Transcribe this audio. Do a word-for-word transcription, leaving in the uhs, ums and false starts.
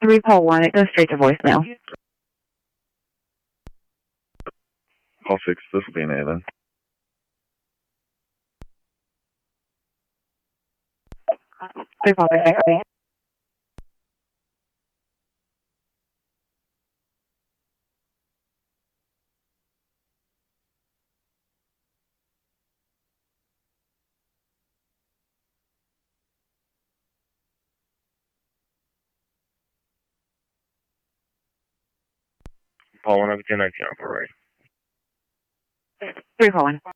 Three call one, it goes straight to voicemail. Call six, this will be Nathan. Three call six, okay. Paul one, nineteen nineteen, all right. Three call one.